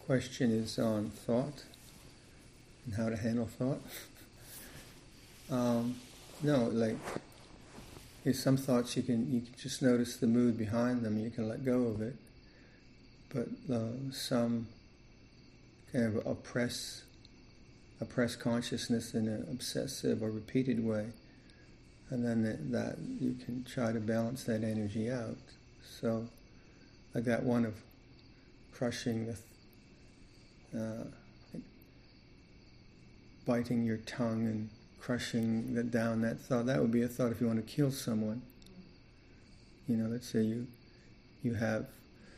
question is on thought and how to handle thought. No, like, there's some thoughts you can just notice the mood behind them, you can let go of it. But some kind of oppress consciousness in an obsessive or repeated way, and then that you can try to balance that energy out. So, like that one of crushing biting your tongue and crushing down that thought. That would be a thought if you want to kill someone. You know, let's say you have,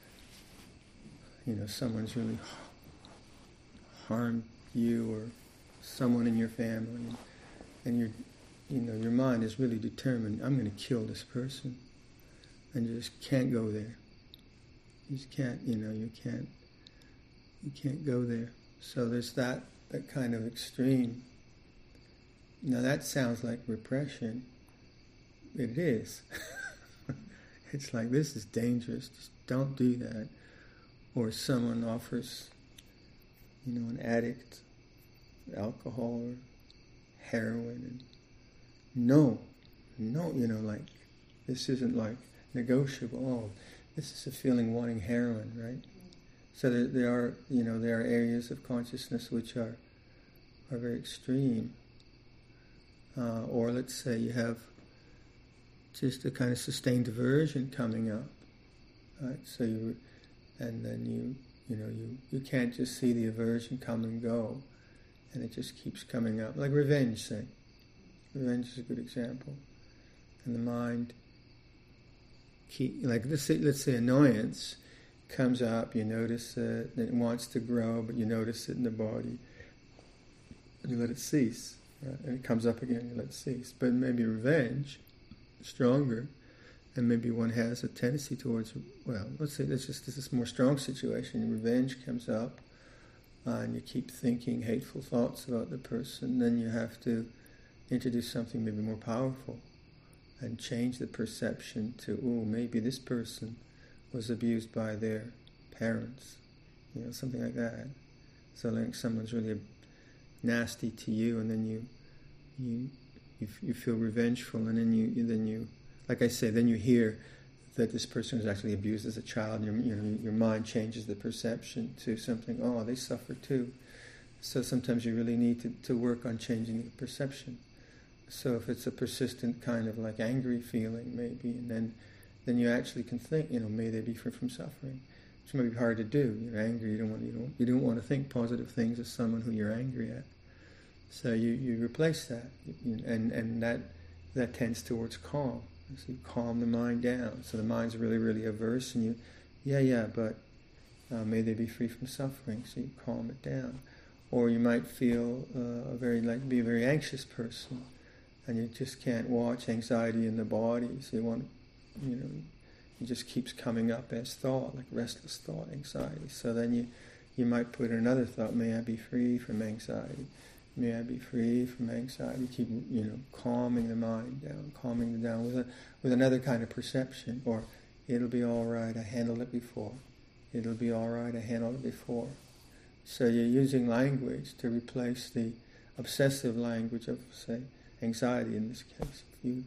someone's really harmed you or someone in your family, and your mind is really determined, I'm going to kill this person, and you just can't go there. You just can't, you can't go there. So there's that kind of extreme. Now that sounds like repression. It is. It's like, this is dangerous, just don't do that. Or someone offers, an addict, alcohol or heroin, and no, like, this isn't like negotiable. Oh, this is a feeling wanting heroin, right? So there are areas of consciousness which are very extreme. Or let's say you have just a kind of sustained aversion coming up, right? So you can't just see the aversion come and go, and it just keeps coming up. Like revenge, say. Revenge is a good example. And the mind, let's say annoyance comes up, you notice it, and it wants to grow, but you notice it in the body, and you let it cease. Right? And it comes up again, you let it cease. But maybe revenge, stronger, and maybe one has a tendency towards, let's say this is a more strong situation. Revenge comes up, and you keep thinking hateful thoughts about the person. Then you have to introduce something maybe more powerful, and change the perception to, maybe this person was abused by their parents, something like that. So like someone's really nasty to you, and then you feel revengeful, and then you like I say, then you hear that this person was actually abused as a child, and your mind changes the perception to something, they suffer too. So sometimes you really need to work on changing the perception. So if it's a persistent kind of like angry feeling maybe, and then you actually can think, may they be free from suffering. Which may be hard to do. You're angry, you don't want to think positive things of someone who you're angry at. So you replace that, and that tends towards calm. So you calm the mind down. So the mind's really, really averse, and but may they be free from suffering. So you calm it down. Or you might feel be a very anxious person, and you just can't watch anxiety in the body. So you want, it just keeps coming up as thought, like restless thought, anxiety. So then you might put in another thought, may I be free from anxiety. May I be free from anxiety. Keep, calming the mind down, calming it down with another kind of perception. Or, it'll be all right, I handled it before. It'll be all right, I handled it before. So you're using language to replace the obsessive language of, say, anxiety in this case. If you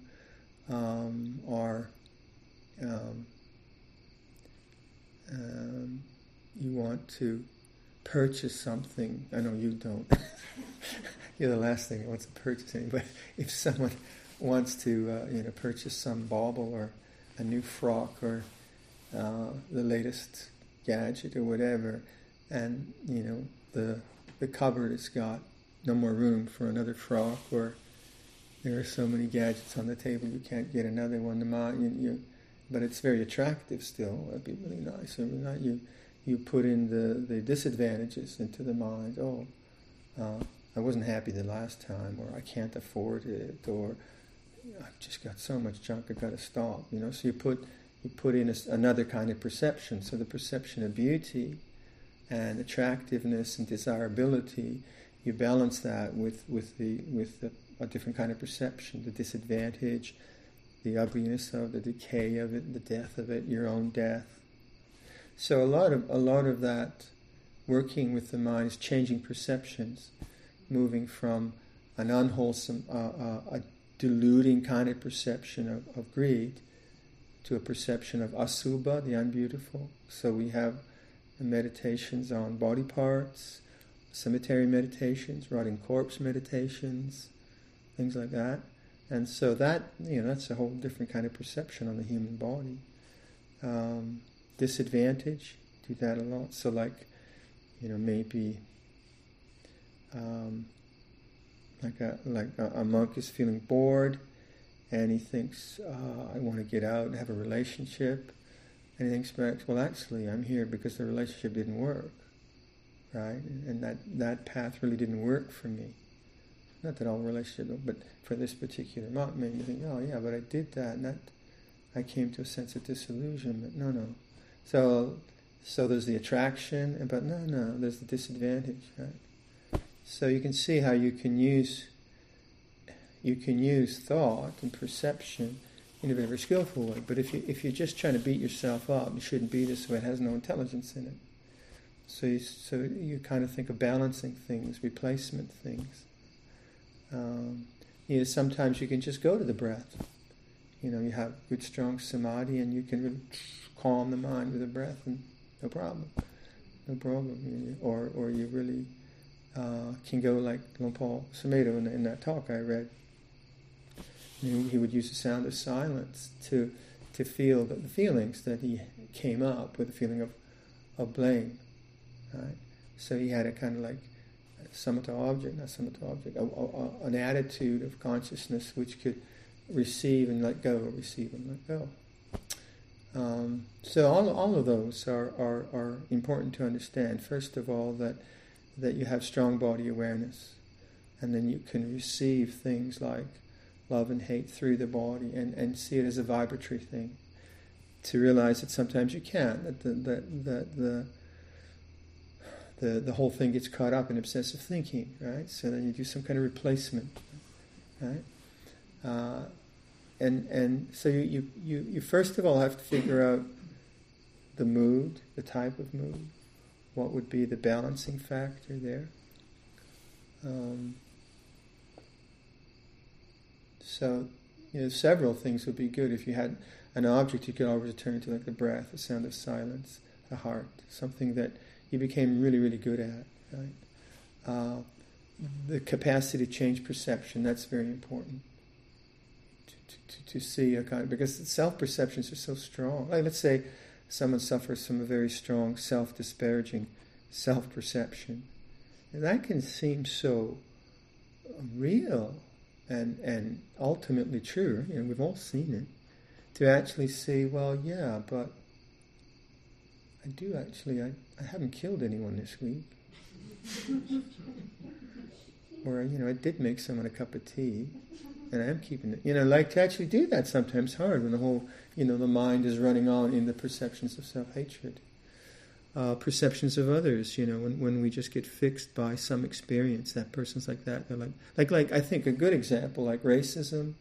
you want to purchase something. I know you don't. You're the last thing that wants to purchase anything. But if someone wants to, purchase some bauble or a new frock or the latest gadget or whatever, and the cupboard has got no more room for another frock, or there are so many gadgets on the table you can't get another one. But it's very attractive still. That'd be really nice. You put in the disadvantages into the mind. I wasn't happy the last time, or I can't afford it, or I've just got so much junk I've got to stop. So you put in another kind of perception. So the perception of beauty and attractiveness and desirability, you balance that with a different kind of perception, the disadvantage, the ugliness of the decay of it, the death of it, your own death. So a lot of that working with the mind is changing perceptions, moving from an unwholesome, a deluding kind of perception of greed to a perception of asubha, the unbeautiful. So we have the meditations on body parts, cemetery meditations, rotting corpse meditations, things like that. And so that, that's a whole different kind of perception on the human body. Disadvantage, do that a lot. So maybe a monk is feeling bored and he thinks, I want to get out and have a relationship. And he thinks back, well, actually, I'm here because the relationship didn't work, right? And that path really didn't work for me. Not that all relationships, but for this particular monk, made me think, oh yeah, but I did that, and I came to a sense of disillusionment. No. So there's the attraction, but no, there's the disadvantage, right? So you can see how you can use thought and perception in a very skillful way. But if you're just trying to beat yourself up, you shouldn't be this way. It has no intelligence in it. So you kind of think of balancing things, replacement things. Sometimes you can just go to the breath. You have good strong samadhi and you can really calm the mind with the breath and no problem. Or you really can go like Longpo Sumedho in that talk I read. He would use the sound of silence to feel the feelings that he came up with, the feeling of blame. Right? So he had a kind of like an attitude of consciousness which could receive and let go, receive and let go. So all of those are important to understand. First of all, that you have strong body awareness, and then you can receive things like love and hate through the body and see it as a vibratory thing. To realize that sometimes you can't, that the whole thing gets caught up in obsessive thinking, right? So then you do some kind of replacement, right? And so you first of all have to figure out the mood, the type of mood, what would be the balancing factor there. So several things would be good. If you had an object, you could always return to, like the breath, the sound of silence, the heart, something that you became really, really good at, right? The capacity to change perception, that's very important. To see a kind of, because self-perceptions are so strong. Like let's say someone suffers from a very strong self-disparaging self-perception. And that can seem so real and ultimately true, we've all seen it, to actually see, well, yeah, but I haven't killed anyone this week. Or, I did make someone a cup of tea, and I am keeping it. Like to actually do that sometimes hard when the whole, the mind is running on in the perceptions of self-hatred. Perceptions of others, when we just get fixed by some experience, that person's like that. They're like I think a good example, like racism,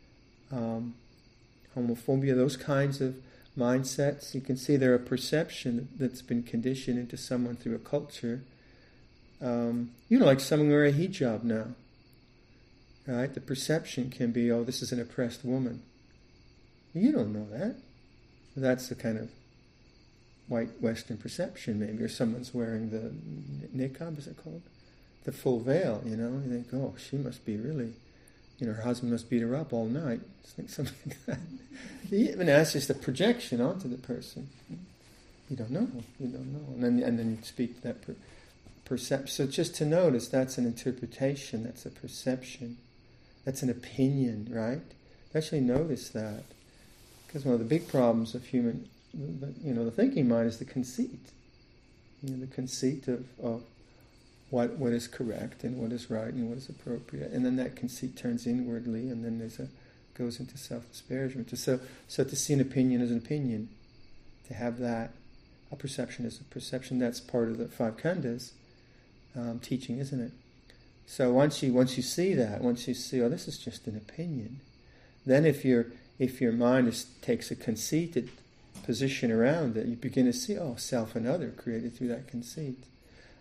homophobia, those kinds of mindsets. You can see they're a perception that's been conditioned into someone through a culture. Like someone wearing a hijab now, right? The perception can be, oh, this is an oppressed woman. You don't know that. That's the kind of white Western perception, maybe, or someone's wearing the niqab, is it called? The full veil, you think, oh, she must be really, her husband must beat her up all night. It's like something like that. Even that's just a projection onto the person. You don't know. And then you speak to that perception. So just to notice, that's an interpretation, that's a perception, that's an opinion, right? Actually notice that. Because one of the big problems of human, the thinking mind is the conceit. The conceit of what is correct and what is right and what is appropriate. And then that conceit turns inwardly, and then goes into self-disparagement. So to see an opinion as an opinion, to have that, a perception as a perception, that's part of the five khandhas teaching, isn't it? So once you see that, once you see, oh, this is just an opinion, then if your mind takes a conceited position around it, you begin to see, oh, self and other created through that conceit.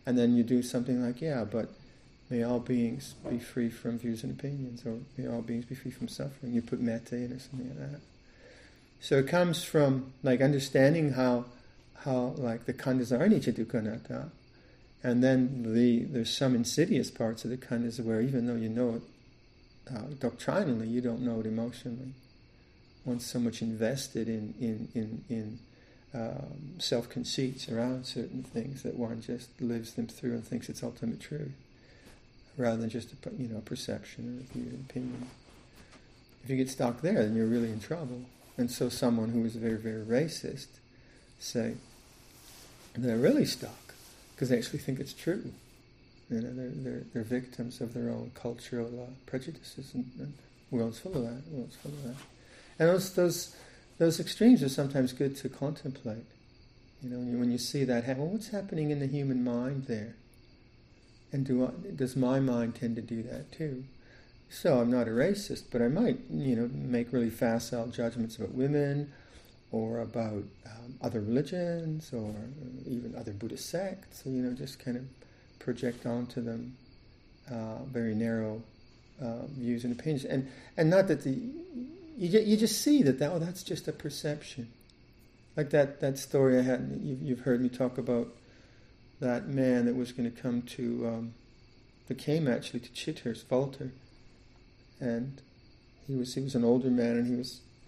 And then you do something like, but may all beings be free from views and opinions, or may all beings be free from suffering. You put metta in or something like that. So it comes from like understanding how like the khandhas are anicca dukkha anatta, and then there's some insidious parts of the khandhas where even though you know it doctrinally, you don't know it emotionally. One's so much invested in self-conceits around certain things that one just lives them through and thinks it's ultimate truth, rather than just a perception or a view, an opinion. If you get stuck there, then you're really in trouble. And so someone who is very, very racist, say, they're really stuck because they actually think it's true. You know, they're victims of their own cultural prejudices, and the world's full of that. And those extremes are sometimes good to contemplate. You know, when you see that happen, well, what's happening in the human mind there? And does my mind tend to do that too? So I'm not a racist, but I might, make really facile judgments about women, or about other religions, or even other Buddhist sects. So, just kind of project onto them very narrow views and opinions, and not that you just see that's just a perception. Like that story I had. You've heard me talk about that man that was going to come to, that came actually to Chithurst, Walter, and he was an older man, and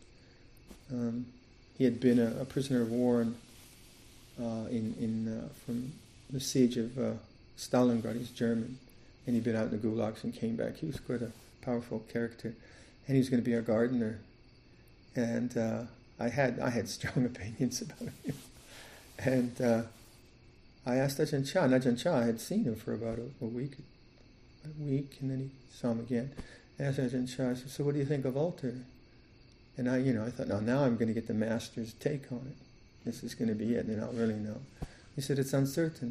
he had been a prisoner of war from the siege of Stalingrad. He's German, and he'd been out in the gulags and came back. He was quite a powerful character, and he was going to be our gardener. And I had strong opinions about him, and I asked Ajahn Chah, and Ajahn Chah, I had seen him for about a week, and then he saw him again. I asked Ajahn Chah, I said, so what do you think of Walter? And I thought, now I'm going to get the master's take on it. This is going to be it, and then I'll really know. He said, it's uncertain.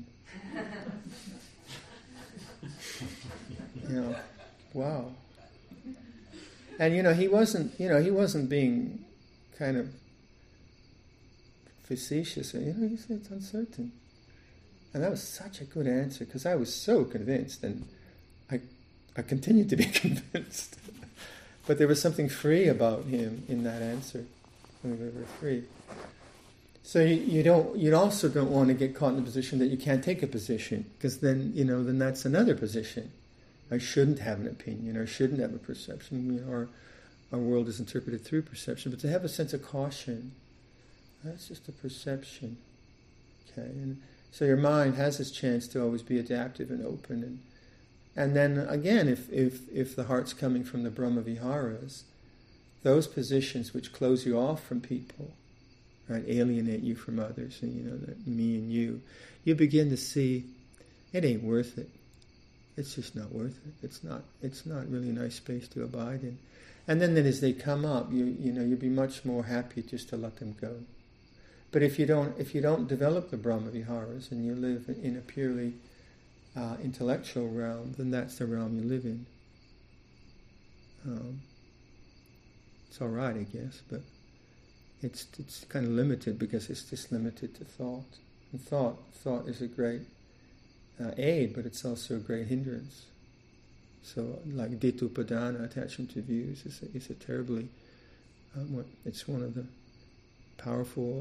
Wow. And he wasn't being kind of facetious. He said it's uncertain. And that was such a good answer, because I was so convinced, and I continued to be convinced. But there was something free about him in that answer. Something very free. So you also don't want to get caught in the position that you can't take a position, because then that's another position. I shouldn't have an opinion, or I shouldn't have a perception. Our world is interpreted through perception, but to have a sense of caution, that's just a perception. Okay, and so your mind has this chance to always be adaptive and open, and then again, if the heart's coming from the Brahma Viharas, those positions which close you off from people, right, alienate you from others, and that me and you begin to see it ain't worth it. It's just not worth it. It's not really a nice space to abide in. And then as they come up, you'll be much more happy just to let them go. But if you don't develop the Brahma Viharas and you live in a purely intellectual realm, then that's the realm you live in. It's all right, I guess, but it's kind of limited, because it's just limited to thought. And thought is a great aid, but it's also a great hindrance. So, like Ditthupadana, attachment to views, is a terribly, it's one of the powerful,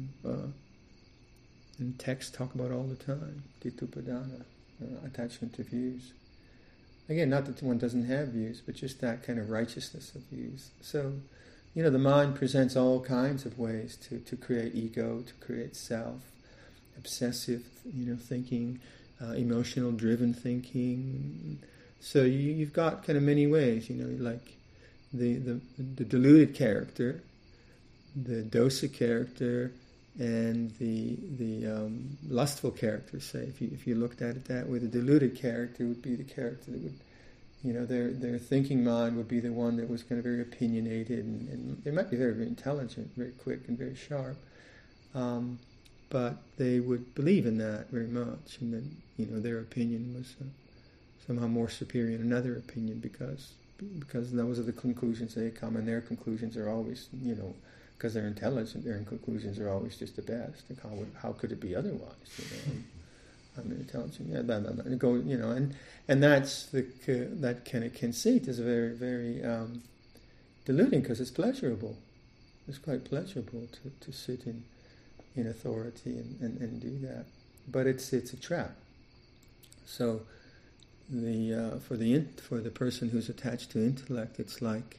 and texts talk about all the time, Ditthupadana, attachment to views. Again, not that one doesn't have views, but just that kind of righteousness of views. So, the mind presents all kinds of ways to create ego, to create self, obsessive, thinking, emotional driven thinking. So you've got kind of many ways, like the deluded character, the dosa character, and the lustful character. Say, if you looked at it that way, the deluded character would be the character that would, their thinking mind would be the one that was kind of very opinionated, and they might be very, very intelligent, very quick, and very sharp. But they would believe in that very much, and then their opinion was somehow more superior than another opinion, because those are the conclusions they come, and their conclusions are always, because they're intelligent, their conclusions are always just the best. Like how could it be otherwise? I mean, intelligent. Yeah, blah, blah, blah. And go, and that's that kind of conceit is very, very deluding because it's pleasurable. It's quite pleasurable to sit in authority and do that, but it's a trap. So for the person who's attached to intellect, it's like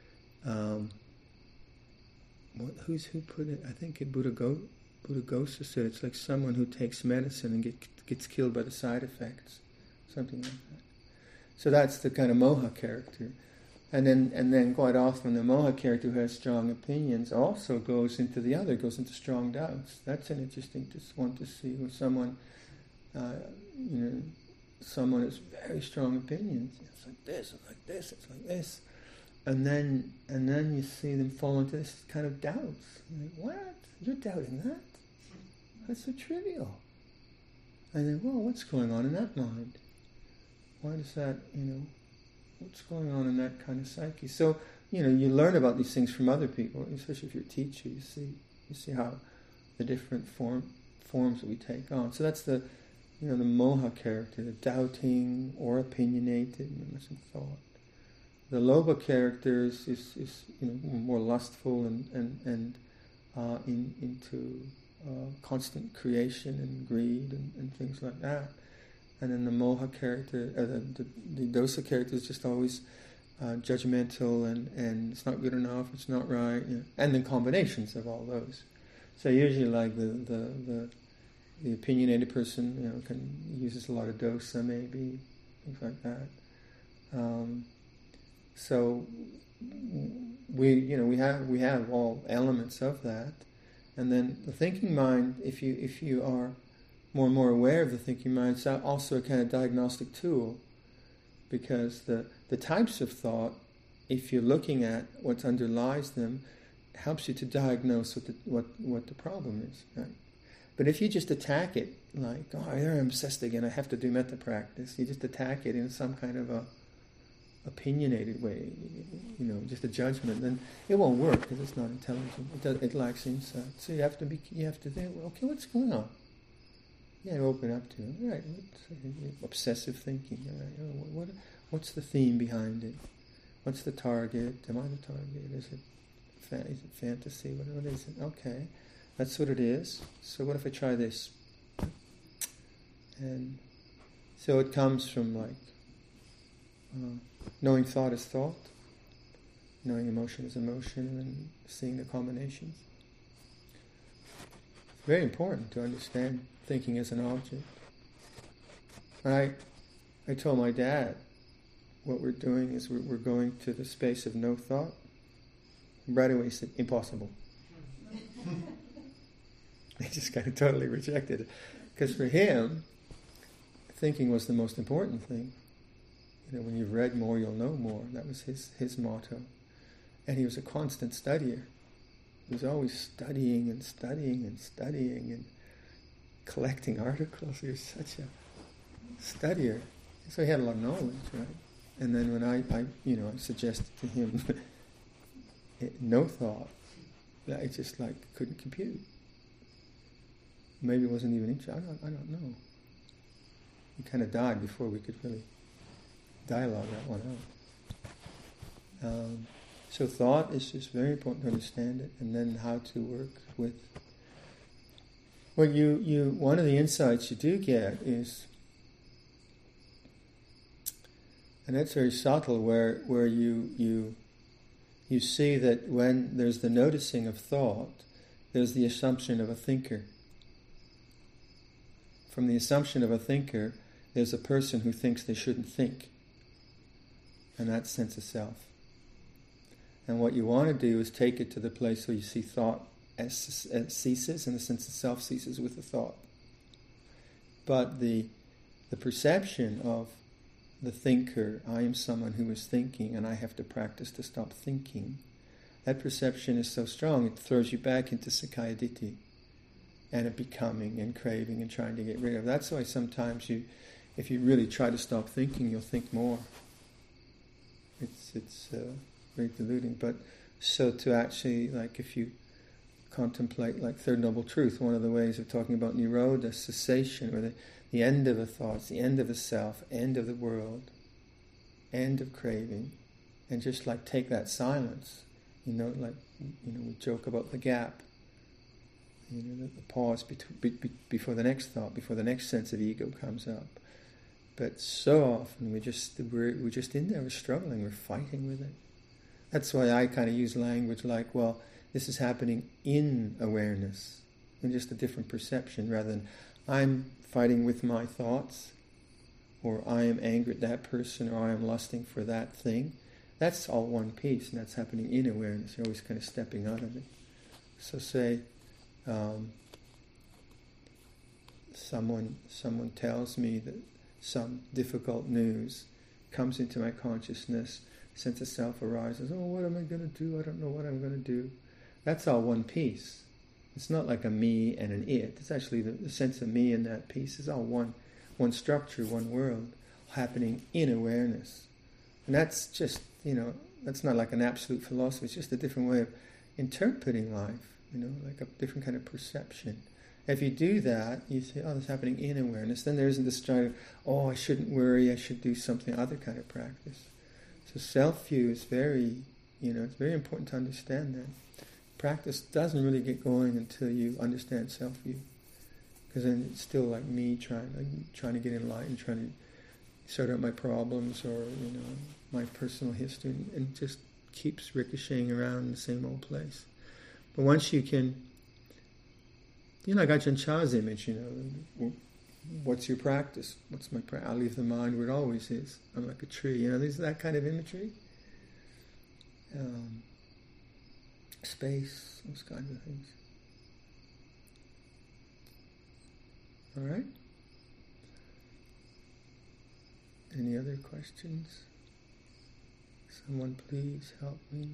who put it? I think Buddha Ghosa said it's like someone who takes medicine and gets killed by the side effects, something like that. So that's the kind of moha character. And then quite often the moha character who has strong opinions also goes into strong doubts. That's an interesting one to see with someone, someone has very strong opinions. It's like this, it's like this, it's like this. And then you see them fall into this kind of doubts. You're like, what? You're doubting that? That's so trivial. And then, well, what's going on in that mind? Why does that, what's going on in that kind of psyche? So, you learn about these things from other people, especially if you're a teacher. You see how the different forms that we take on. So that's the moha character, the doubting or opinionated, missing thought. The lobha character is more lustful and into constant creation and greed and things like that. And then the moha character, the dosa character is just always judgmental and it's not good enough, it's not right, and then combinations of all those. So usually, like the opinionated person, uses a lot of dosa, maybe things like that. So we have all elements of that, and then the thinking mind. If you are more and more aware of the thinking mind, it's also a kind of diagnostic tool, because the types of thought, if you're looking at what underlies them, helps you to diagnose what the problem is. Right? But if you just attack it like, there I'm obsessed again, I have to do metta practice, you just attack it in some kind of a opinionated way, just a judgment, then it won't work because it's not intelligent. It lacks insight. So you have to think, well, okay, what's going on? Yeah, open up to it. All right, obsessive thinking. All right, what's the theme behind it? What's the target? Am I the target? Is it fantasy? What is it? Okay, that's what it is. So what if I try this? And so it comes from knowing thought is thought, knowing emotion is emotion, and seeing the combinations. It's very important to understand thinking as an object. I told my dad, what we're doing is we're going to the space of no thought. And right away he said, impossible. He just kind of totally rejected it. Because for him, thinking was the most important thing. When you've read more, you'll know more. That was his motto. And he was a constant studier. He was always studying and studying and studying and collecting articles. He was such a studier. So he had a lot of knowledge, right? And then when I suggested to him no thought, I just couldn't compute. Maybe it wasn't even interested. I don't know. He kind of died before we could really dialogue that one out. So thought is just very important to understand it, and then how to work with. Well, one of the insights you do get is, and that's very subtle, where you see that when there's the noticing of thought, there's the assumption of a thinker. From the assumption of a thinker, there's a person who thinks they shouldn't think. And that's sense of self. And what you want to do is take it to the place where you see thought as ceases, and the sense of self ceases with the thought. But the perception of the thinker, I am someone who is thinking and I have to practice to stop thinking, that perception is so strong it throws you back into Sakkaya Ditthi and a becoming and craving and trying to get rid of. That's why sometimes if you really try to stop thinking, you'll think more. It's very deluding. But so to actually, if you contemplate like Third Noble Truth, one of the ways of talking about Nirodha, cessation, or the end of the thoughts, the end of the self, end of the world, end of craving, and just like take that silence, we joke about the gap, the pause before the next thought, before the next sense of ego comes up. But so often we're just in there, we're struggling, we're fighting with it. That's why I kind of use language like, well, this is happening in awareness, in just a different perception, rather than I'm fighting with my thoughts, or I am angry at that person, or I am lusting for that thing. That's all one piece, and that's happening in awareness. You're always kind of stepping out of it. So say someone tells me that some difficult news comes into my consciousness, sense of self arises. Oh, what am I going to do? I don't know what I'm going to do. That's all one piece. It's not like a me and an it. It's actually the sense of me and that piece is all one structure, one world, happening in awareness. And that's just, that's not like an absolute philosophy. It's just a different way of interpreting life, like a different kind of perception. If you do that, you say, oh, this is happening in awareness. Then there isn't this stride of, oh, I shouldn't worry, I should do something, other kind of practice. So self-view is very, it's very important to understand that. Practice doesn't really get going until you understand self-view. Because then it's still like me trying to get enlightened, trying to sort out my problems or, my personal history, and just keeps ricocheting around in the same old place. But once you can, like Ajahn Chah's image, what's your practice? What's my practice? I'll leave the mind where it always is. I'm like a tree. There's that kind of imagery. Space, those kinds of things. All right? Any other questions? Someone please help me.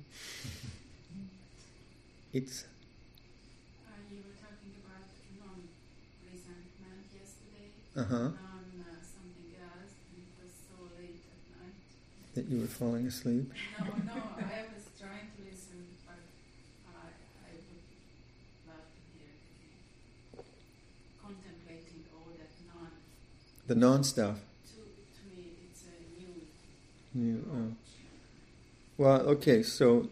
It's... you were talking about non-resentment yesterday. Uh-huh. Something else, and it was so late at night. That you were falling asleep? No, I was trying to listen, but I would love to hear it again. Contemplating all that non... The non-stuff? To me, it's a new approach. Well, okay, so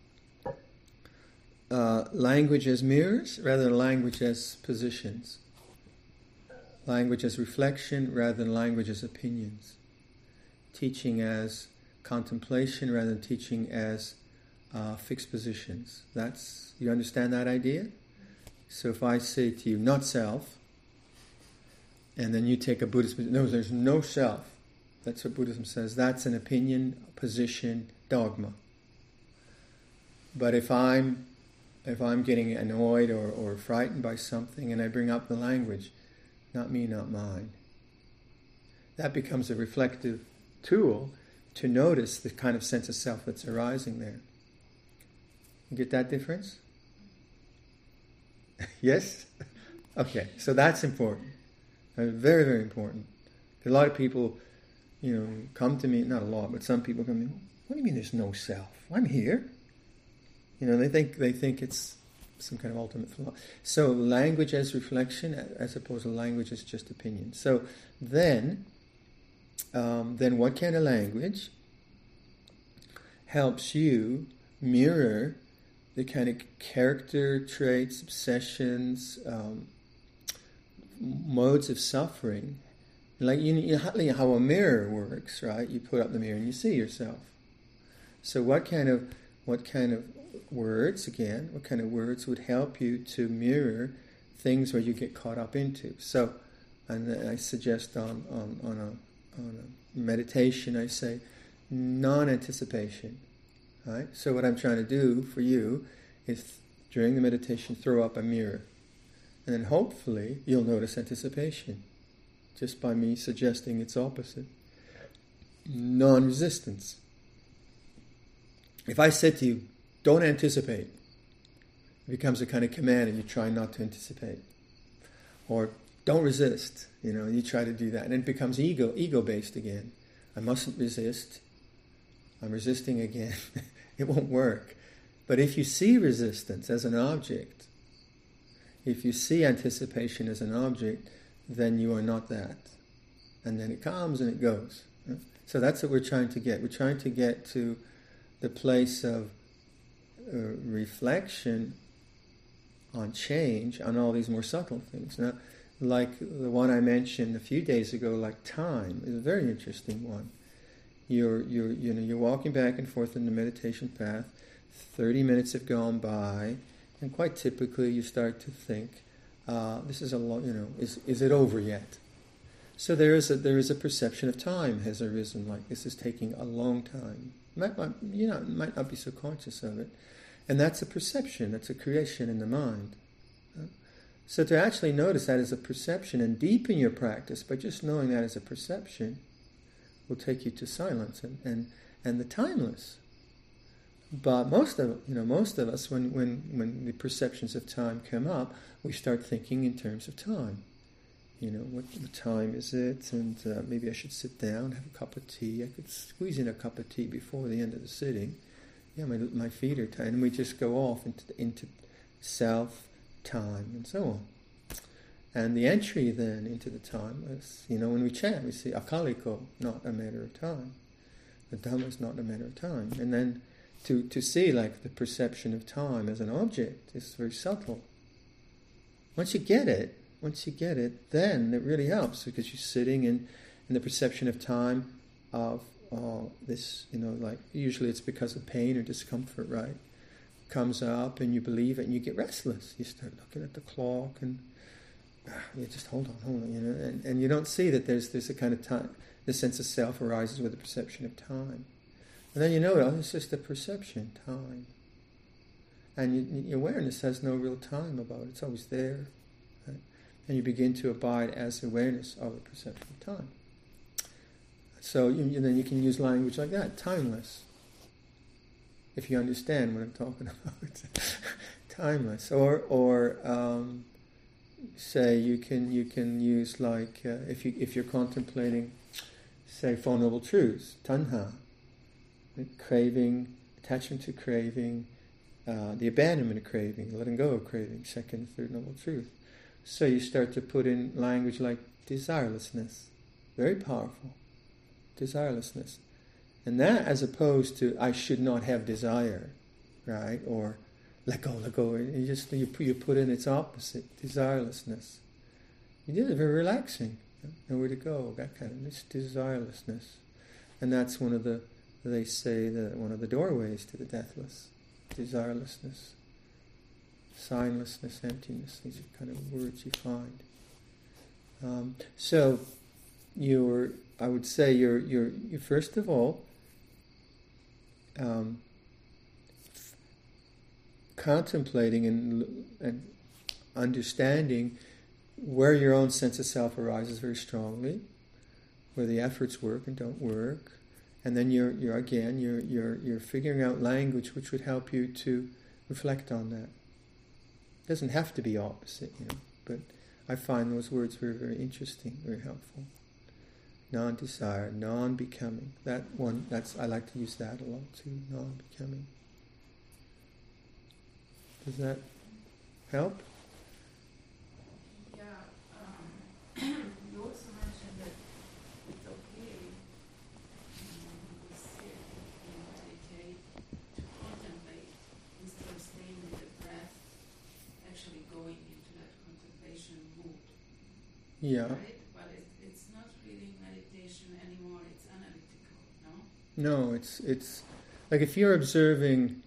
language as mirrors rather than language as positions. Language as reflection rather than language as opinions. Teaching as contemplation rather than teaching as fixed positions. You understand that idea? So if I say to you, not self, and then you take a Buddhist position, no, there's no self. That's what Buddhism says. That's an opinion, position, dogma. But if I'm getting annoyed or frightened by something and I bring up the language, not me, not mine, that becomes a reflective tool to notice the kind of sense of self that's arising there. You get that difference? Yes? Okay, so that's important. Very, very important. A lot of people, come to me, not a lot, but some people come to me, what do you mean there's no self? I'm here. They think it's some kind of ultimate philosophy. So language as reflection, as opposed to language as just opinion. So then what kind of language helps you mirror the kind of character traits, obsessions, modes of suffering? Like how a mirror works, right? You put up the mirror and you see yourself. So what kind of words, again, what kind of words would help you to mirror things where you get caught up into? So, and I suggest on a meditation, I say non-anticipation, right? So what I'm trying to do for you is during the meditation throw up a mirror, and then hopefully you'll notice anticipation just by me suggesting its opposite. Non-resistance. If I said to you, don't anticipate, it becomes a kind of command and you try not to anticipate. Or don't resist, you try to do that. And it becomes ego-based again. I mustn't resist. I'm resisting again. It won't work. But if you see resistance as an object, If you see anticipation as an object, then you are not that. And then it comes and it goes. So that's what we're trying to get. We're trying to get to the place of reflection on change, on all these more subtle things. Now, like the one I mentioned a few days ago, like time, is a very interesting one. You're walking back and forth in the meditation path. 30 minutes have gone by, and quite typically you start to think, this is a long, is it over yet? So there is a perception of time has arisen, like this is taking a long time. Might not be so conscious of it, and that's a perception. That's a creation in the mind. So to actually notice that as a perception and deepen your practice by just knowing that as a perception will take you to silence and the timeless. But most of us, when the perceptions of time come up, we start thinking in terms of time. What time is it? And maybe I should sit down, have a cup of tea. I could squeeze in a cup of tea before the end of the sitting. Yeah, my feet are tired, and we just go off into self, time, and so on. And the entry then into the timeless, when we chant, we see akaliko, not a matter of time. The Dhamma is not a matter of time. And then to see like the perception of time as an object is very subtle. Once you get it, then it really helps, because you're sitting in the perception of time of this, like usually it's because of pain or discomfort, right? Comes up and you believe it and you get restless. You start looking at the clock and you just hold on, and you don't see that there's a kind of time, the sense of self arises with the perception of time. And then it's just a perception, time. And your awareness has no real time about it. It's always there. Right? And you begin to abide as awareness of the perception of time. So then you can use language like that, timeless. If you understand what I'm talking about. Timeless. Or say you can use like, if you're contemplating, say, Four Noble Truths, tanha, craving, attachment to craving, the abandonment of craving, letting go of craving, second, third Noble Truth. So you start to put in language like desirelessness, very powerful, desirelessness. And that, as opposed to I should not have desire, right? Or let go. You put in its opposite, desirelessness. You did it very relaxing, nowhere to go, that kind of this desirelessness. And that's one of the doorways to the deathless, desirelessness, signlessness, emptiness. These are kind of words you find. So I would say you're first of all contemplating and understanding where your own sense of self arises very strongly, where the efforts work and don't work, and then you're figuring out language which would help you to reflect on that. It doesn't have to be opposite, but I find those words very, very interesting, very helpful. Non-desire, non-becoming. I like to use that a lot too, non-becoming. Does that help? Yeah. You also mentioned that it's okay when we sit and meditate to contemplate instead of staying with the breath, actually going into that contemplation mood. Yeah. Right? But it's not really meditation anymore, it's analytical, no? No, it's like if you're observing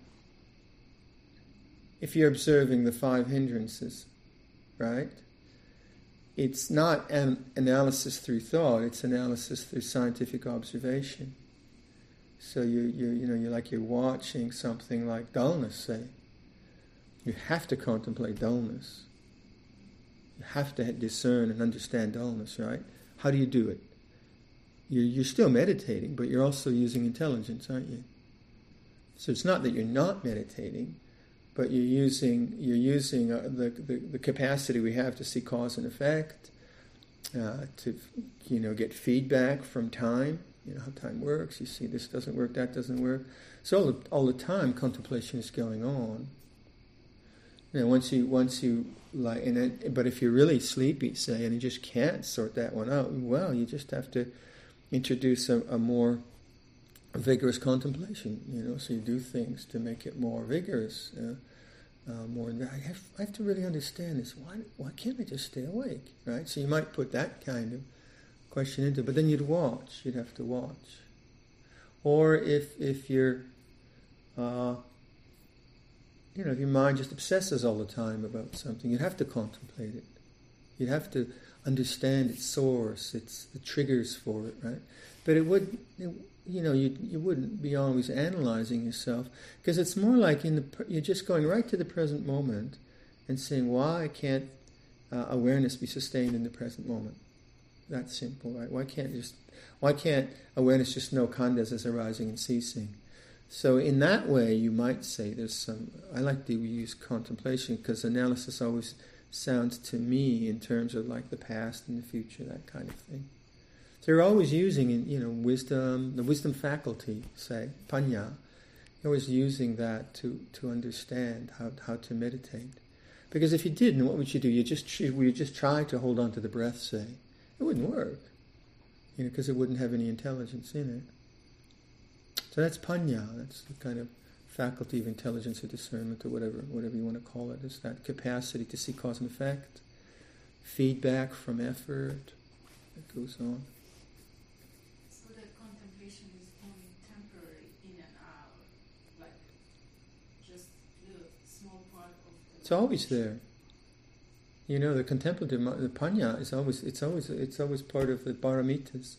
the five hindrances, right? It's not an analysis through thought, it's analysis through scientific observation. So you're watching something like dullness, say. You have to contemplate dullness. You have to discern and understand dullness, right? How do you do it? You're still meditating, but you're also using intelligence, aren't you? So it's not that you're not meditating, but you're using the capacity we have to see cause and effect, to get feedback from time. How time works. You see this doesn't work, that doesn't work. So all the time contemplation is going on. once you like, but if you're really sleepy, say, and you just can't sort that one out, well, you just have to introduce a more vigorous contemplation. So you do things to make it more vigorous. More. I have to really understand this. Why can't I just stay awake? Right. So you might put that kind of question into, but then you'd have to watch. Or if you're, if your mind just obsesses all the time about something, you'd have to contemplate it. You'd have to understand its source, the triggers for it, right? But you wouldn't be always analyzing yourself, because it's more like you're just going right to the present moment and saying, why can't awareness be sustained in the present moment? That's simple, right? Why can't awareness just know khandhas as arising and ceasing? So in that way, you might say I like to use contemplation, because analysis always sounds to me in terms of like the past and the future, that kind of thing. So you're always using, wisdom, the wisdom faculty, say, panya, you're always using that to understand how to meditate. Because if you didn't, what would you do? You just try to hold on to the breath, say. It wouldn't work, because it wouldn't have any intelligence in it. So that's panya. That's the kind of faculty of intelligence or discernment, or whatever you want to call it. It's that capacity to see cause and effect, feedback from effort that goes on. So that contemplation is only temporary, in and out, like just the small part of the. It's always there. The contemplative, the panya is always part of the paramitas.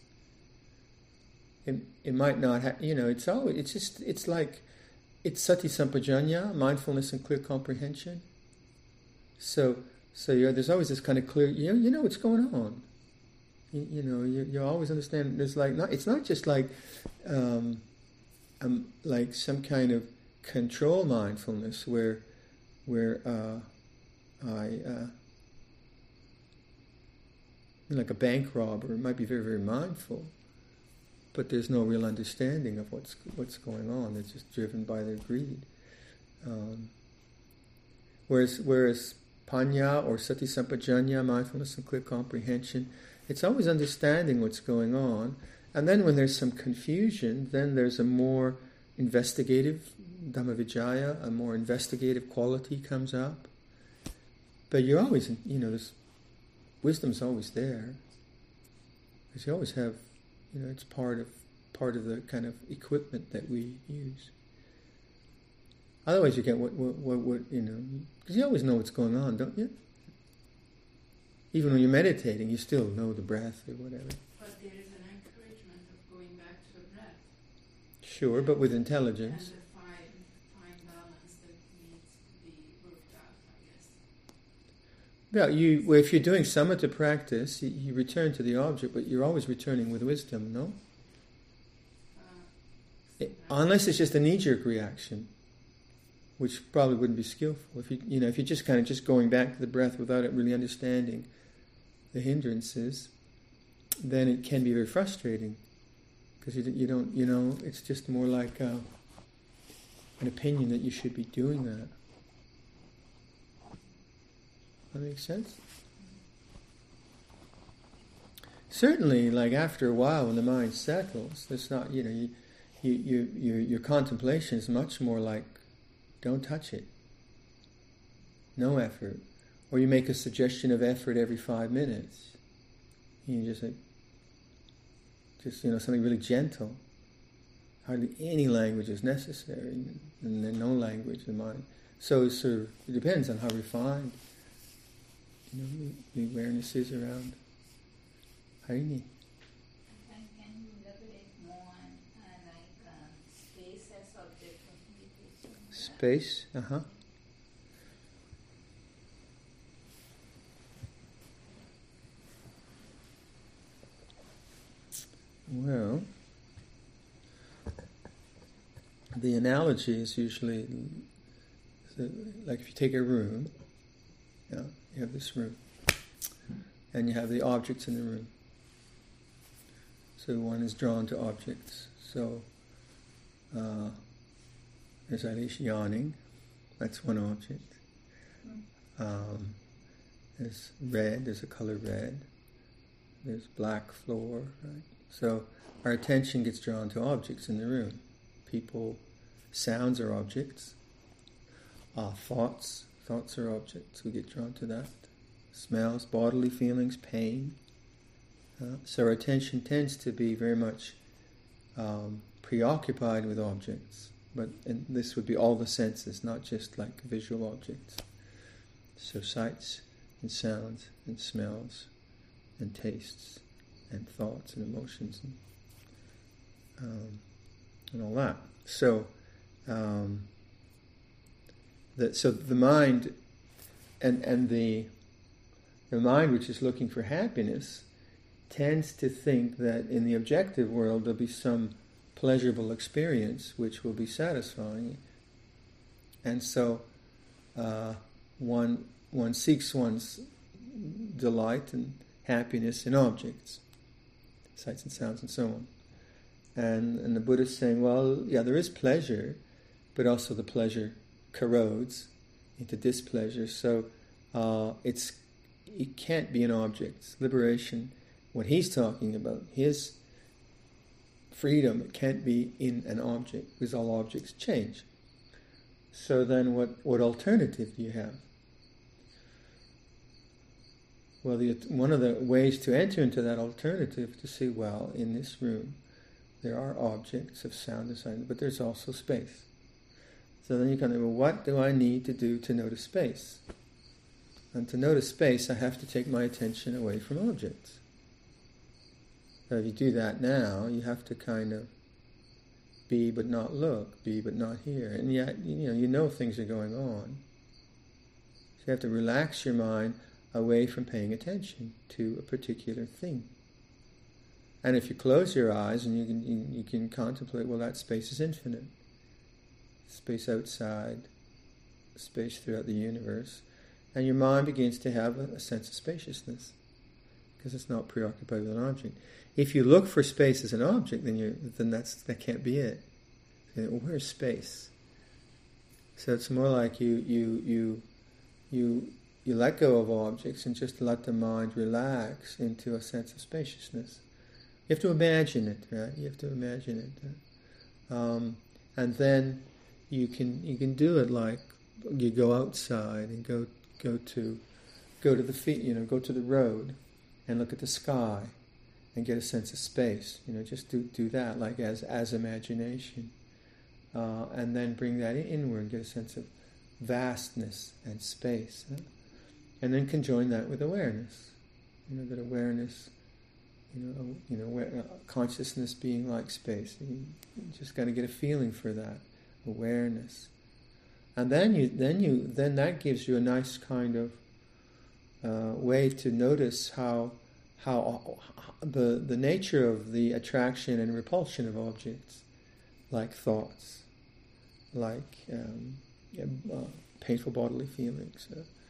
It might not have, it's like, it's sati sampajanya, mindfulness and clear comprehension. So there's always this kind of clear, you know what's going on. You always understand. There's it's not just like some kind of control mindfulness where like a bank robber might be very, very mindful, but there's no real understanding of what's going on. It's just driven by their greed. Whereas panya or sati sampajanya, mindfulness and clear comprehension, it's always understanding what's going on. And then when there's some confusion, then there's a more investigative dhammavijaya, a more investigative quality comes up. But you're always, this wisdom's always there, because you always have, it's part of the kind of equipment that we use. Otherwise, you get what because you always know what's going on, don't you? Even when you're meditating, you still know the breath or whatever. But there is an encouragement of going back to the breath. Sure, but with intelligence. And the fine balance that needs to be worked out, I guess. Yeah, if you're doing samatha practice, you return to the object, but you're always returning with wisdom, no? Unless it's just a knee-jerk reaction, which probably wouldn't be skillful. If you're just kind of just going back to the breath without it really understanding the hindrances, then it can be very frustrating, because you don't, it's just more like an opinion that you should be doing that. That makes sense? Certainly, like after a while, when the mind settles, it's not, your contemplation is much more like, don't touch it. No effort. Or you make a suggestion of effort every 5 minutes. You just something really gentle. Hardly any language is necessary, and then no language in mind. So it depends on how refined the awareness is around Harini. And can you elaborate more on space as object of meditation? Space, Well, the analogy is usually like if you take a room, you have this room, and you have the objects in the room. So one is drawn to objects. So there's Alish yawning, that's one object. There's red, there's a color red. There's black floor, right? So our attention gets drawn to objects in the room. People, sounds are objects. Thoughts are objects. We get drawn to that. Smells, bodily feelings, pain. So our attention tends to be very much preoccupied with objects. And this would be all the senses, not just like visual objects. So sights and sounds and smells and tastes and thoughts and emotions and all that. So the mind and the mind, which is looking for happiness, tends to think that in the objective world there'll be some pleasurable experience which will be satisfying, and so one seeks one's delight and happiness in objects, sights and sounds and so on. And the Buddha is saying, well, yeah, there is pleasure, but also the pleasure corrodes into displeasure. So it can't be in objects. Liberation, what he's talking about, his freedom, it can't be in an object, because all objects change. So then what alternative do you have? Well, one of the ways to enter into that alternative is to see, well, in this room there are objects of sound and sight, but there's also space. So then you kind of go, what do I need to do to notice space? And to notice space, I have to take my attention away from objects. So if you do that now, you have to kind of be but not look, be but not hear. And yet, you know things are going on. So you have to relax your mind away from paying attention to a particular thing. And if you close your eyes and you can contemplate, well, that space is infinite. Space outside, space throughout the universe. And your mind begins to have a sense of spaciousness, because it's not preoccupied with an object. If you look for space as an object, then that can't be it. Well, where's space? So it's more like you let go of objects and just let the mind relax into a sense of spaciousness. You have to imagine it, right? You have to imagine it, and then you can do it like you go outside and go to the feet, go to the road and look at the sky and get a sense of space. Just do that like as imagination, and then bring that inward and get a sense of vastness and space, and then conjoin that with awareness. That awareness. Consciousness being like space. You just got to get a feeling for that awareness, and then that gives you a nice kind of way to notice how the nature of the attraction and repulsion of objects, like thoughts, like painful bodily feelings,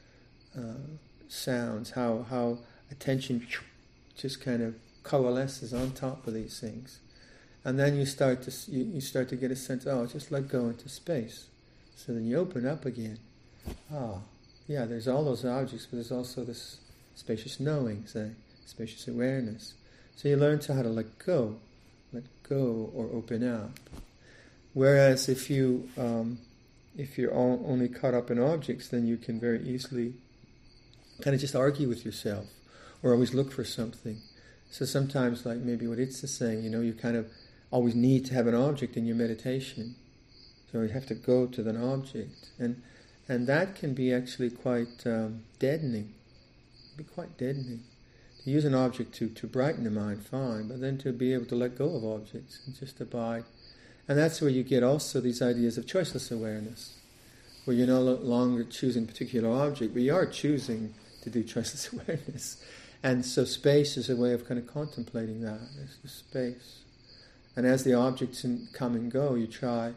sounds, how attention just kind of coalesces on top of these things, and then you start to get a sense. Just let go into space. So then you open up again. Yeah, there's all those objects, but there's also this spacious knowing, spacious awareness. So you learn how to let go or open up. Whereas if you're only caught up in objects, then you can very easily kind of just argue with yourself, or always look for something. So sometimes, like maybe what Itza is saying, you kind of always need to have an object in your meditation. So you have to go to an object. And that can be actually quite deadening. It can be quite deadening. To use an object to brighten the mind, fine, but then to be able to let go of objects and just abide. And that's where you get also these ideas of choiceless awareness, where you're no longer choosing a particular object, but you are choosing to do choiceless awareness. And so space is a way of kind of contemplating that. It's the space. And as the objects come and go, you try,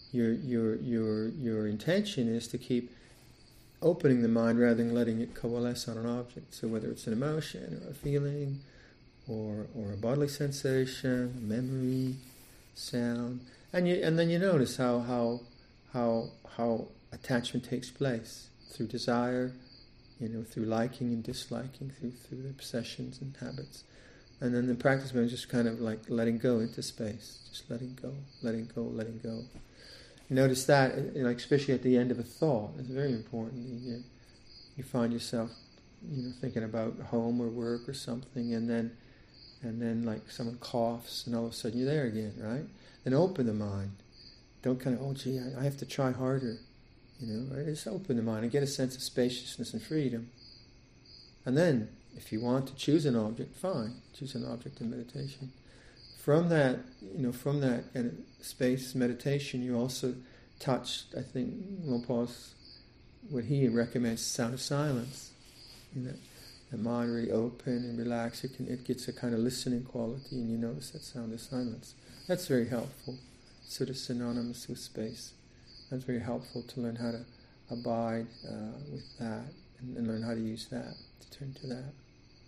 your intention is to keep opening the mind rather than letting it coalesce on an object. So whether it's an emotion or a feeling or a bodily sensation, a memory, sound, and then you notice how attachment takes place. through desire, through liking and disliking, through the obsessions and habits. And then the practice becomes just kind of like letting go into space, just letting go, letting go, letting go. You notice that, especially at the end of a thought, it's very important. You find yourself, thinking about home or work or something, and then like someone coughs, and all of a sudden you're there again, right? Then open the mind. Don't kind of, oh gee, I have to try harder, right? Just open the mind and get a sense of spaciousness and freedom. And then, if you want to choose an object, fine, choose an object in meditation. From that kind of space meditation, you also touch, I think, Lompo's, what he recommends, sound of silence. The mind really open and relaxed. It gets a kind of listening quality, and you notice that sound of silence. That's very helpful. Sort of synonymous with space. That's very helpful to learn how to abide with that and learn how to use that, to turn to that.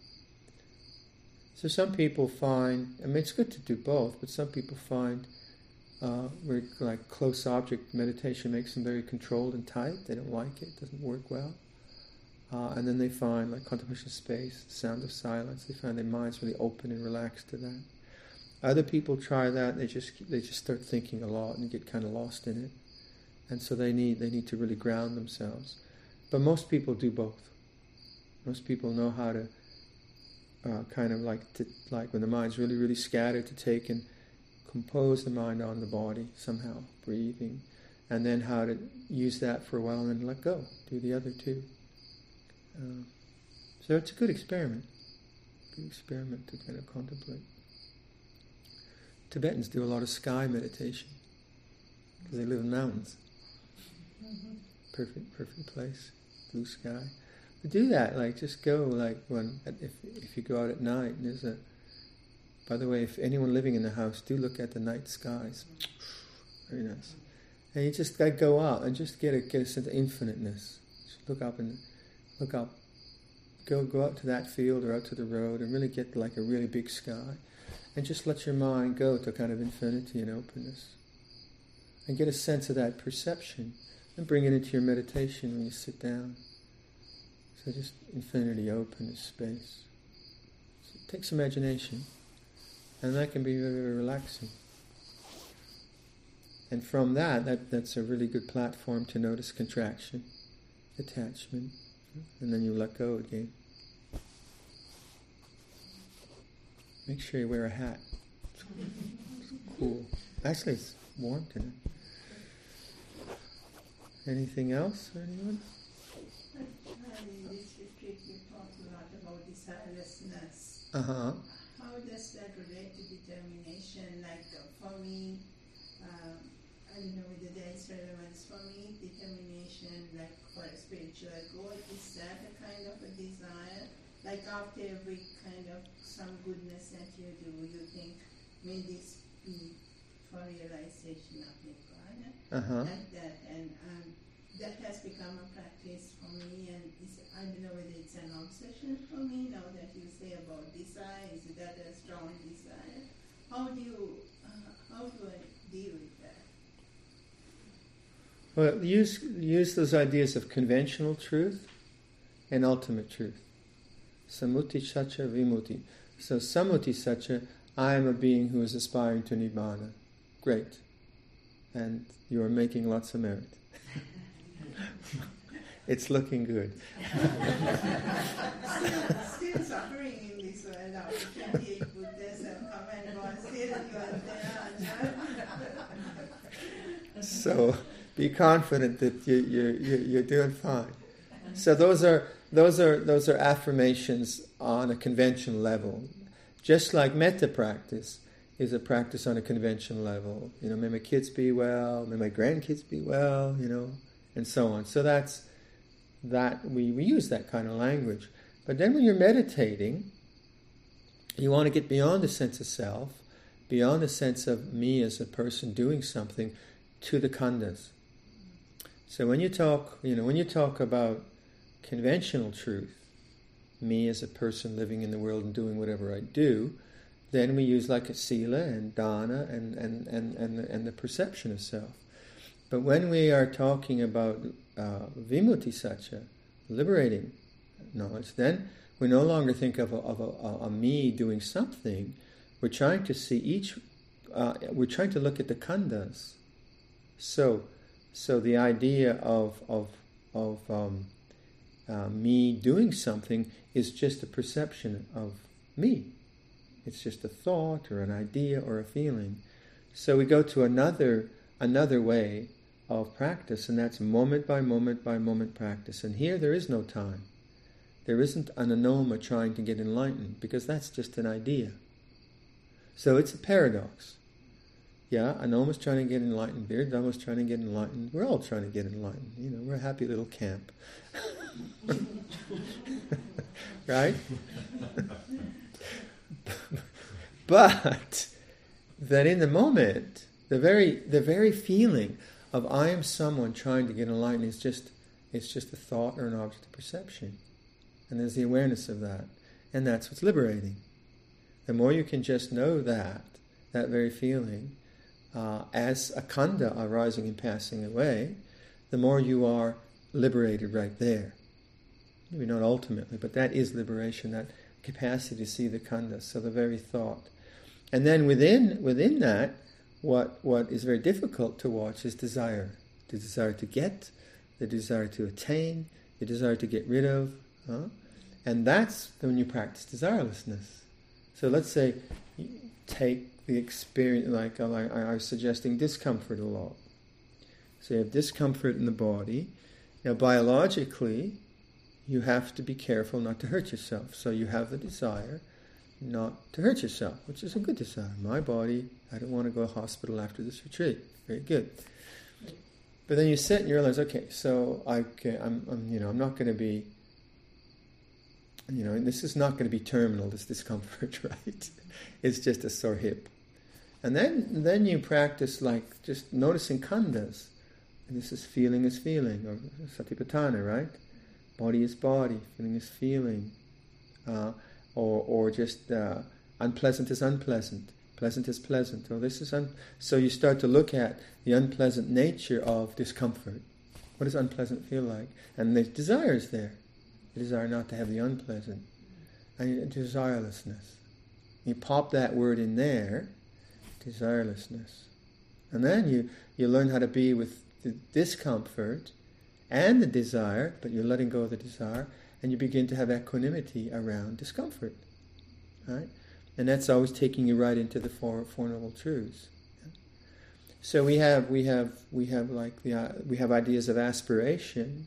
So some people find, it's good to do both, but some people find very like close object meditation makes them very controlled and tight. They don't like it doesn't work well. And then they find like contemplation of space, sound of silence. They find their minds really open and relaxed to that. Other people try that. They just start thinking a lot and get kind of lost in it, and so they need to really ground themselves. But most people do both. Most people know how to kind of like when the mind's really, really scattered, to take and compose the mind on the body somehow, breathing, and then how to use that for a while and then let go. Do the other two. So it's a good experiment. Good experiment to kind of contemplate. Tibetans do a lot of sky meditation because they live in mountains. Perfect place, blue sky. But do that, just go, if you go out at night, by the way, if anyone living in the house, do look at the night skies. Very nice. And you just go out and just get a sense of infiniteness. Just look up. Go out to that field or out to the road and really get like a really big sky. And just let your mind go to a kind of infinity and openness. And get a sense of that perception. And bring it into your meditation when you sit down. So just infinity, openness, space. So it takes imagination. And that can be very, very relaxing. And from that's a really good platform to notice contraction, attachment, and then you let go again. Make sure you wear a hat. It's cool. Actually, it's warm tonight. Anything else, or anyone? In this retreat, you talked a lot about desirelessness. Uh-huh. How does that relate to determination? For me, I don't know whether there is relevance for me. Determination, for a spiritual goal, is that a kind of a desire? After every kind of some goodness that you do, you think, may this be for realization of Nirvana? Uh-huh. Like that, and that has become a practice for me, and I don't know whether it's an obsession for me now that you say about desire. Is that a strong desire? How do I deal with that? Well, use those ideas of conventional truth and ultimate truth. Samuti Satcha Vimuti. So Samuti Satcha, I am a being who is aspiring to Nibbana. Great. And you are making lots of merit. It's looking good. Still suffering in this world after 28 Buddhas have come and gone. Still you are there. So be confident that you're doing fine. So those are affirmations on a conventional level. Just like metta practice is a practice on a conventional level. May my kids be well, may my grandkids be well, and so on. So that's we use that kind of language. But then when you're meditating, you want to get beyond the sense of self, beyond the sense of me as a person doing something, to the khandhas. So when you talk about conventional truth, me as a person living in the world and doing whatever I do, then we use like a sila and dana and the perception of self. But when we are talking about vimutti satya, liberating knowledge, then we no longer think of a me doing something. We're trying to see we're trying to look at the khandhas. So the idea of me doing something is just a perception of me. It's just a thought or an idea or a feeling. So we go to another way of practice, and that's moment by moment by moment practice. And here there is no time. There isn't an anoma trying to get enlightened, because that's just an idea. So it's a paradox. Yeah, anoma's trying to get enlightened, Dhamma's trying to get enlightened. We're all trying to get enlightened. We're a happy little camp. Right? But that in the moment, the very feeling of I am someone trying to get enlightened it's just a thought or an object of perception. And there's the awareness of that. And that's what's liberating. The more you can just know that very feeling, as a khandha arising and passing away, the more you are liberated right there. Maybe not ultimately, but that is liberation, that capacity to see the khandhas, so the very thought. And then within that, what is very difficult to watch is desire. The desire to get, the desire to attain, the desire to get rid of. And that's when you practice desirelessness. So let's say, take the experience, like I was suggesting discomfort a lot. So you have discomfort in the body. Now biologically, you have to be careful not to hurt yourself. So you have the desire not to hurt yourself, which is a good desire. My body, I don't want to go to hospital after this retreat. Very good. But then you sit and you realize, okay, so I'm not going to be, this is not going to be terminal, this discomfort, right? It's just a sore hip. And then you practice like just noticing khandhas. And this is feeling, or satipatthana, right? Body is body, feeling is feeling. Or just unpleasant is unpleasant, pleasant is pleasant. So you start to look at the unpleasant nature of discomfort. What does unpleasant feel like? And the desire is there. The desire not to have the unpleasant. And desirelessness. You pop that word in there, desirelessness. And then you learn how to be with the discomfort and the desire, but you're letting go of the desire, and you begin to have equanimity around discomfort, right? And that's always taking you right into the Four Noble Truths. So we have ideas of aspiration,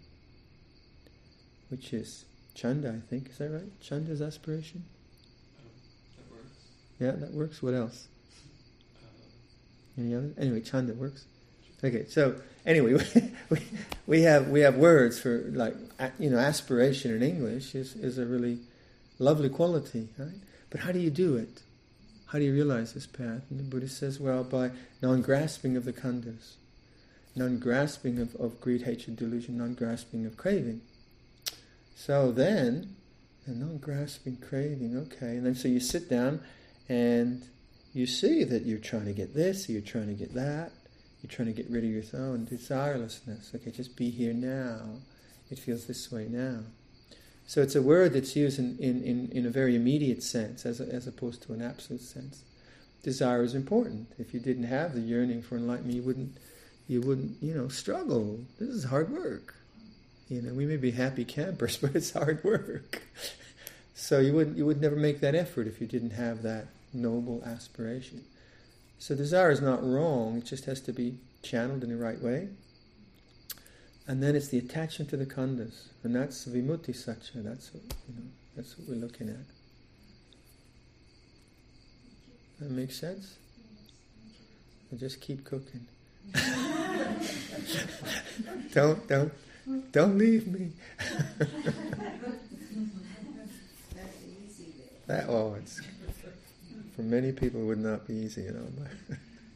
which is chanda, I think. Is that right? Chanda is aspiration. That works. Yeah, that works. What else? Any other? Anyway, chanda works. Okay, so anyway, we have words for like aspiration in English is a really lovely quality, right? But how do you do it? How do you realize this path? And the Buddha says, well, by non-grasping of the khandhas, non-grasping of greed, hatred, delusion, non-grasping of craving. So then, non-grasping craving, okay, and then so you sit down and you see that you're trying to get this, or you're trying to get that. You're trying to get rid of your own desirelessness. Okay, just be here now. It feels this way now. So it's a word that's used in a very immediate sense, as opposed to an absolute sense. Desire is important. If you didn't have the yearning for enlightenment, you wouldn't struggle. This is hard work. We may be happy campers, but it's hard work. So you would never make that effort if you didn't have that noble aspiration. So desire is not wrong, it just has to be channeled in the right way. And then it's the attachment to the khandhas, and that's vimutti satya, that's what we're looking at. That makes sense? I'll just keep cooking. Don't leave me. That's the easy way. It's for many people it would not be easy, But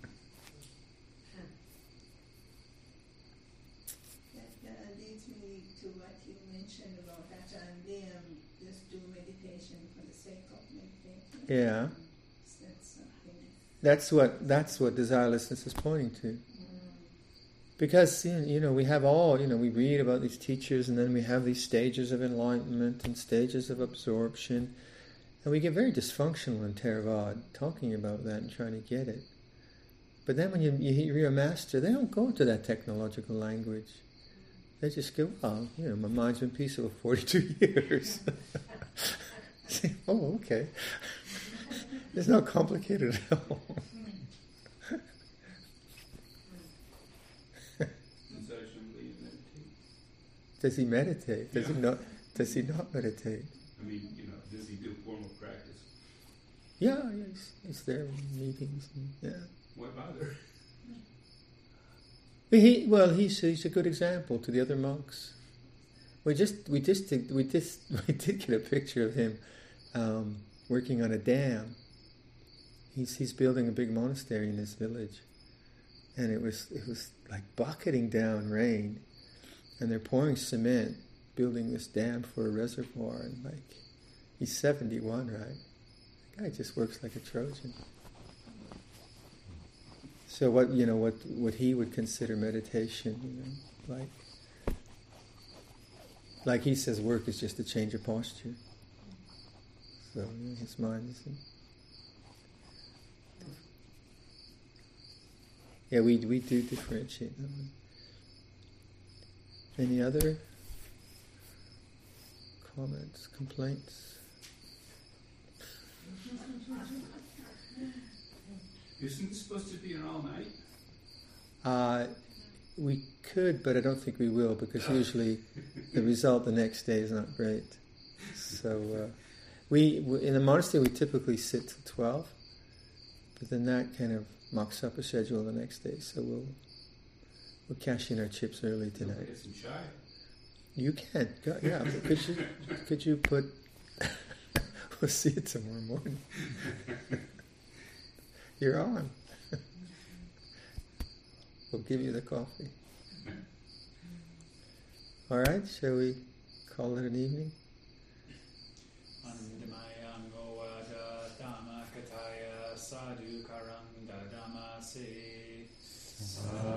that leads me to what you mentioned about Ajahn just do meditation for the sake of meditation. yeah, That's something. that's what desirelessness is pointing to. Because, we have all, we read about these teachers, and then we have these stages of enlightenment and stages of absorption, and we get very dysfunctional in Theravada talking about that and trying to get it. But then when you're a master, they don't go into that technological language. They just go, oh, my mind's been peaceful for 42 years. Oh, okay. It's not complicated at all. Does he meditate? Does he not? Does he not meditate? I mean, does he do formal practice? Yeah, he's there in meetings. Yeah. Why bother? He's a good example to the other monks. We did get a picture of him working on a dam. He's building a big monastery in this village, and it was like bucketing down rain. And they're pouring cement, building this dam for a reservoir, and he's 71, right? The guy just works like a Trojan. So what he would consider meditation, like he says, work is just a change of posture. So his mind is. Yeah, we do differentiate them. Any other comments, complaints? Isn't this supposed to be an all night? We could, but I don't think we will, because usually the result the next day is not great. So we in the monastery we typically sit till 12, but then that kind of mucks up a schedule the next day. So we'll cash in our chips early tonight. Get some chai. You can, yeah. But could you put? We'll see it tomorrow morning. You're on. We'll give you the coffee. All right, shall we call it an evening? Andamayango wada dhamma kataya sadhu karang dadamase.